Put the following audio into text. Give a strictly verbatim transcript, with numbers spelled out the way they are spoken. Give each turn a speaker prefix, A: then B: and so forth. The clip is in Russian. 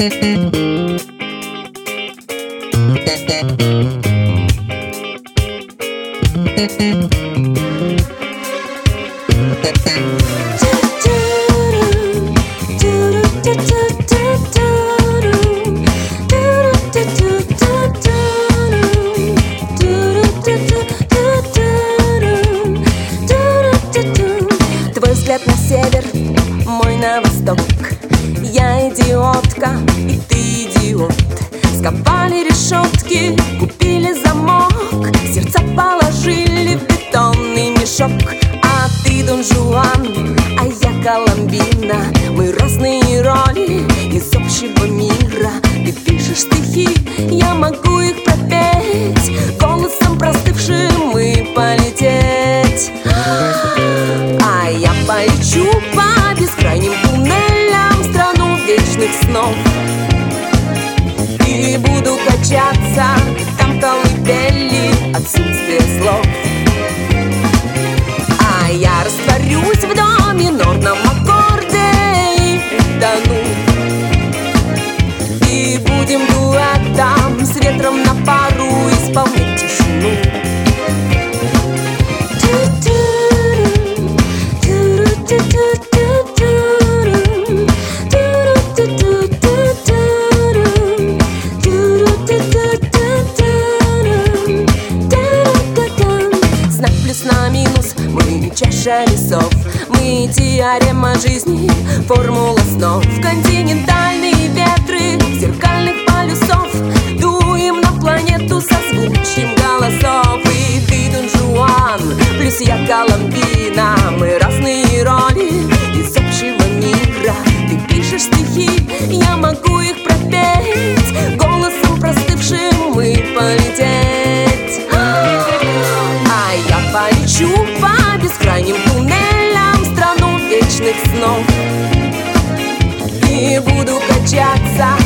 A: Твой взгляд на север, мой на восток. Я идиотка, и ты идиот. Скопали решетки, купили замок, сердца положили в бетонный мешок. А ты Дон Жуан, а я Коломбина. Мы разные роли из общего мира. Ты пишешь стихи, я могу их пропеть, голосом простывшим мы полететь. А я полечу по бескрайним туннелям в страну вечных снов. И буду качаться там колыбели отсутствие слов. А я растворюсь в до минорном аккорде и утону. И будем дуэтом с ветром на пару исполнять тишину. Знак плюс на минус, мы чаша весов. Мы теорема жизни, формула снов. Континентальные ветры зеркальных полюсов. Дуем на планету созвучием голосов. И ты Дон Жуан, плюс я Коломбина. Мы разные роли из общего мира. Ты пишешь стихи, я могу их пропеть, голосом простывшим мы полететь. А я полечу по бескрайним туннелям в страну вечных снов. И буду качаться